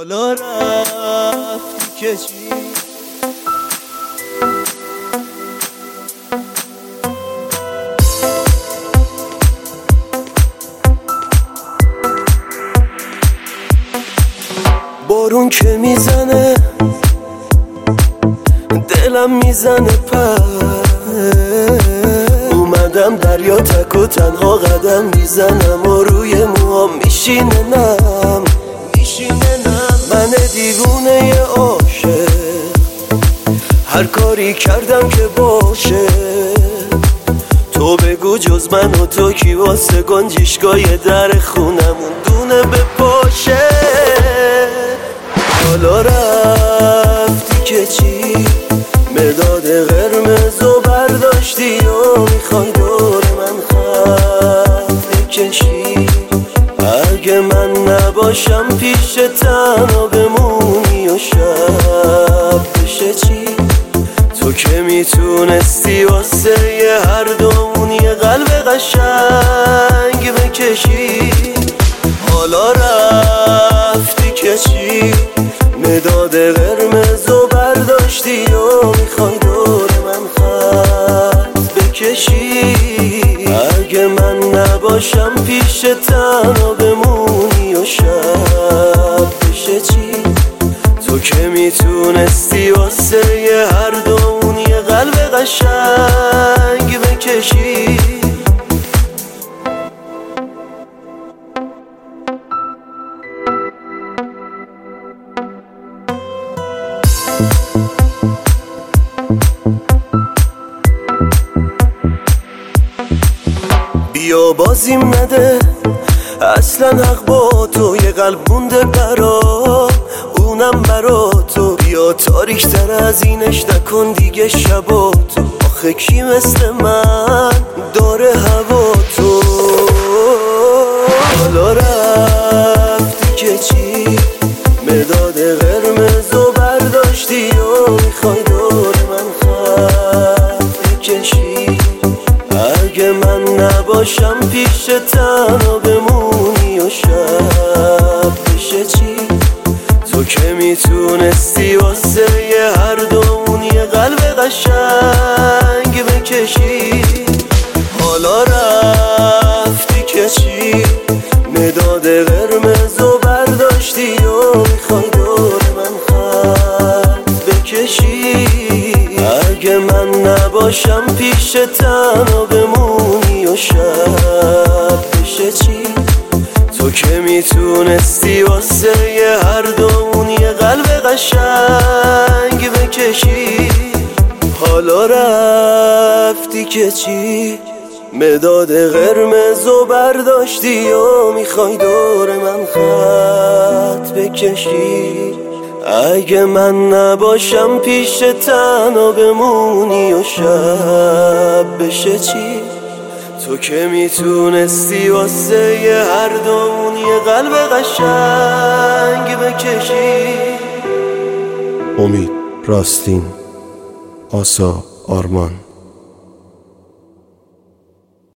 حالا رفتی که چی؟ بارون که میزنه دلم میزنه اومدم دریا تک و تنها قدم میزنم و روی موهام میشینه نم من دیوونه عاشق هر کاری کردم که باشه تو بگو جز من و تو کی واسه گنجشگاه در خونمون دونه بپاشه حالا رفتی که چی؟ مداد قرمز و برداشتی و میخوای دور من خط بکشی اگه من نباشم پیش تنها بمونی و شب بشه چی؟ تو که میتونستی واسه یه هر دومون یه قلب قشنگ بکشی حالا رفتی که چی؟ مداد قرمز و برداشتی و میخوای دور من خط بکشی اگه من نباشم پیش تنها بمونی و شب بشه چی؟ تو که میتونستی واسه یه هر دومون یه قلب قشنگ بکشی بیا بازیم نده اصلا حق با تو یه قلب مونده برا اونم برا تو بیا تاریک تر از اینش نکن دیگه شبا تو آخه کی مثل من داره هوا تو حالا رفتی که چی؟ مداد قرمز و برداشتی و میخوای دور من خط بکشی اگه من نباشم پیش تنها بمونی و شب بشه چی؟ تو که میتونستی واسه یه هر دومون یه قلب قشنگ بکشی حالا رفتی که چی؟ مداد قرمز و برداشتی و میخوای دور من خط بکشی اگه من نباشم پیش تنها بمونی و شب بشه چی؟ تو که میتونستی واسه یه هر دومون یه قلب قشنگ بکشی حالا رفتی که چی؟ مداد قرمز و برداشتی و میخوای دور من خط بکشی اگه من نباشم پیش تنها بمونی و شب بشه چی؟ تو که میتونستی واسه یه هر دومون یه قلب قشنگ بکشی امید، راستین، آسا، آرمان